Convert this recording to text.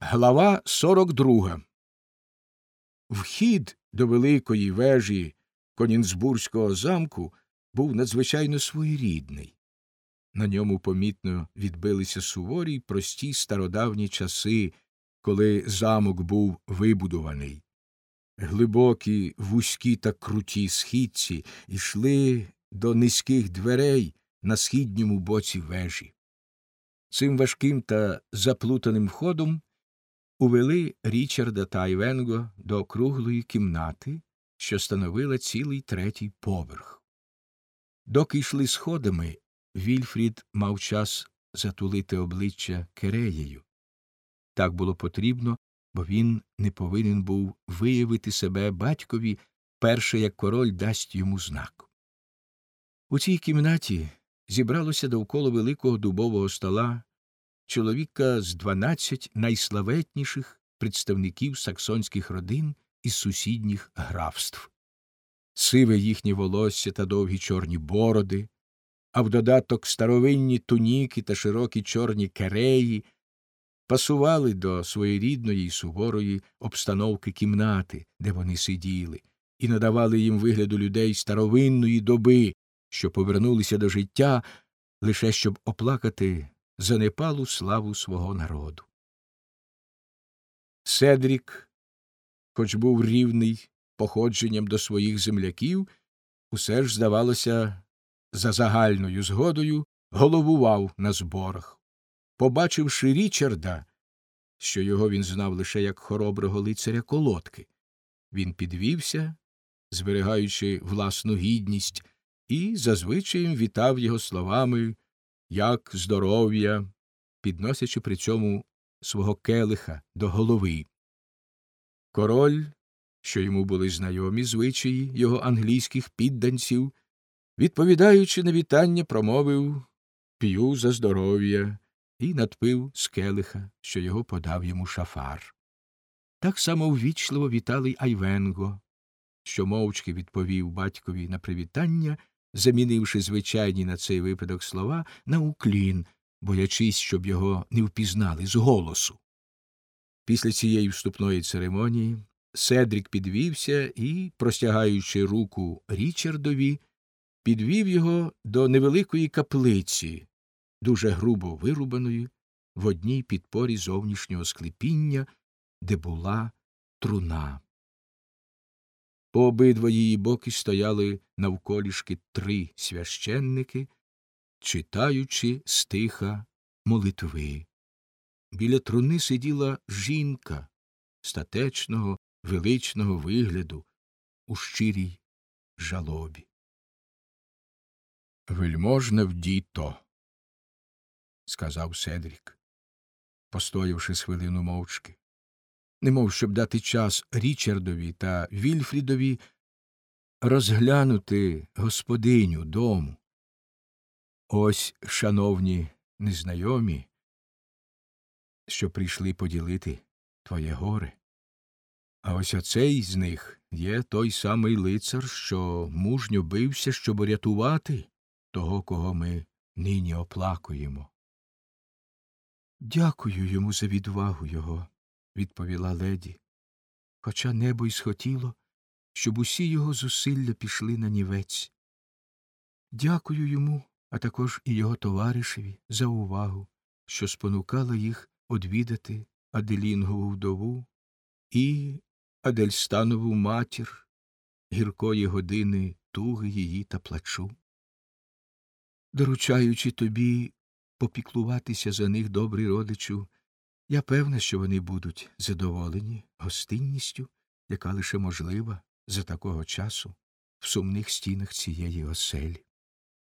Глава 42. Вхід до великої вежі Конінсбурзького замку був надзвичайно своєрідний. На ньому помітно відбилися суворі й прості стародавні часи, коли замок був вибудований. Глибокі, вузькі та круті східці йшли до низьких дверей на східньому боці вежі. Цим важким та заплутаним входом увели Річарда та Айвенго до круглої кімнати, що становила цілий третій поверх. Доки йшли сходами, Вільфрід мав час затулити обличчя Кереєю. Так було потрібно, бо він не повинен був виявити себе батькові, перше як король дасть йому знак. У цій кімнаті зібралося довкола великого дубового стола чоловіка з 12 найславетніших представників саксонських родин із сусідніх графств. Сиве їхнє волосся та довгі чорні бороди, а в додаток старовинні туніки та широкі чорні кереї пасували до своєрідної й суворої обстановки кімнати, де вони сиділи, і надавали їм вигляду людей старовинної доби, що повернулися до життя лише щоб оплакати занепалу славу свого народу. Седрік, хоч був рівний походженням до своїх земляків, усе ж, здавалося, за загальною згодою головував на зборах. Побачивши Річарда, що його він знав лише як хороброго лицаря колодки, він підвівся, зберігаючи власну гідність, і зазвичай вітав його словами «як здоров'я», підносячи при цьому свого келиха до голови. Король, що йому були знайомі звичаї його англійських підданців, відповідаючи на вітання, промовив «п'ю за здоров'я» і надпив з келиха, що його подав йому шафар. Так само ввічливо вітали й Айвенго, що мовчки відповів батькові на привітання, замінивши звичайні на цей випадок слова на уклін, боячись, щоб його не впізнали з голосу. Після цієї вступної церемонії Седрік підвівся і, простягаючи руку Річардові, підвів його до невеликої каплиці, дуже грубо вирубаної в одній підпорі зовнішнього склепіння, де була труна. По обидва її боки стояли навколішки 3 священники, читаючи стиха молитви. Біля труни сиділа жінка статечного, величного вигляду у щирій жалобі. «Вельможна вдіто», – сказав Седрік, постоявши з хвилину мовчки, немов щоб дати час Річардові та Вільфрідові розглянути господиню дому. «Ось, шановні незнайомі, що прийшли поділити твоє горе. А ось оцей з них є той самий лицар, що мужньо бився, щоб рятувати того, кого ми нині оплакуємо». «Дякую йому за відвагу його», – відповіла леді, «хоча небо й схотіло, щоб усі його зусилля пішли на нівець. Дякую йому, а також і його товаришеві за увагу, що спонукала їх одвідати Аделінгову вдову і Адельстанову матір, гіркої години туги її та плачу. Доручаючи тобі попіклуватися за них, добрий родичу, я певна, що вони будуть задоволені гостинністю, яка лише можлива за такого часу в сумних стінах цієї оселі.